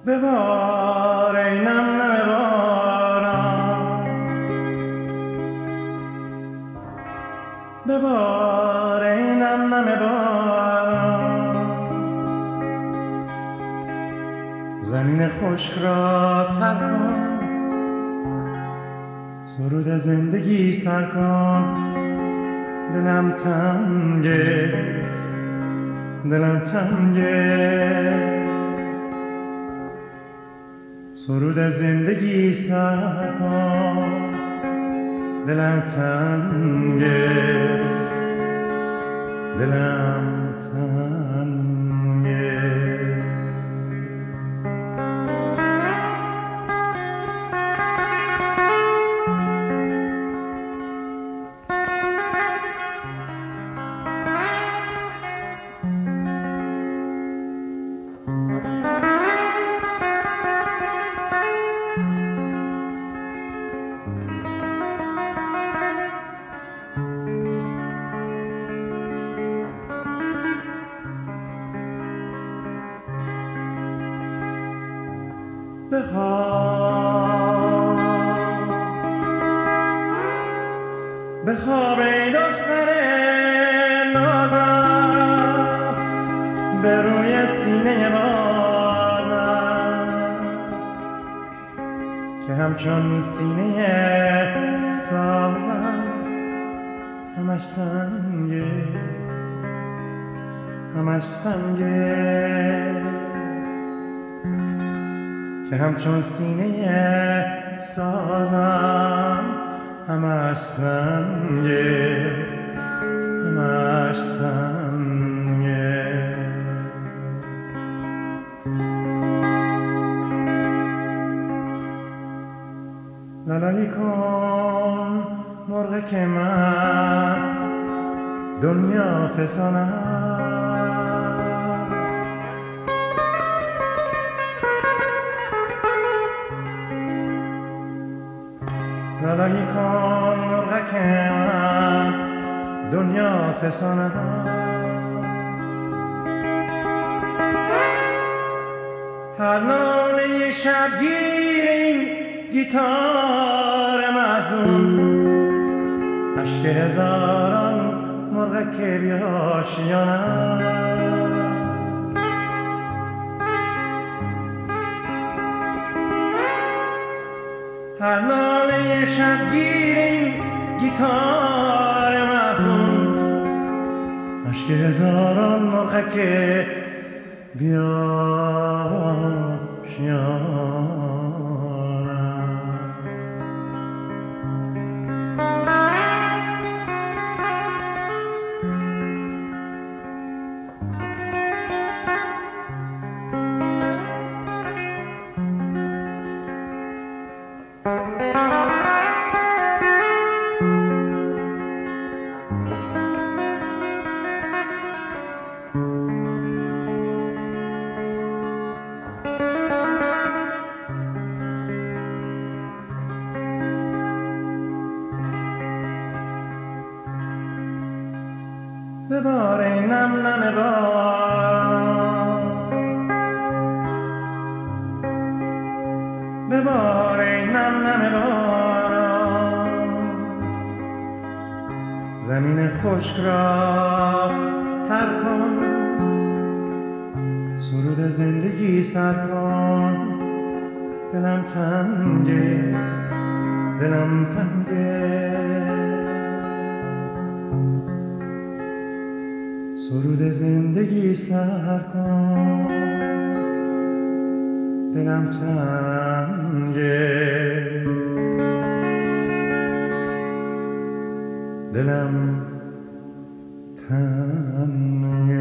ببار ای نم نم باران، ببار ای نم نم باران، زمین خشک را تر کن، سرود زندگی سر کن. دلم تنگه، دلم تنگه، سرود زندگی سر کن. دلم تنگه، دلم تنگه. بخواب ای دختر نازم، به روی سینه بازم که همچون سینه سازم. همش سنگه، همش سنگه، که همچون سینه سازم. همش سنگه، همش سنگه. لالایی کن مرغ که من دنیا فسان است. لالایی کن مرغ که من دنیا فسان است. هر ناله شبگیر این گیتار محزون، اشک هزاران مرغ که بیاشیانم. هر ناله شبگیر این گیتار محزون، اشک هزاران مرغ که بیاشیانم. ببار ای نم نم باران، ببار ای نم نم باران، زمین خشک را تر کن، سرود زندگی سر کن. دلم تنگه، دلم تنگه، سرود زندگی سر کن. دلم تنگه، دلم تنگه.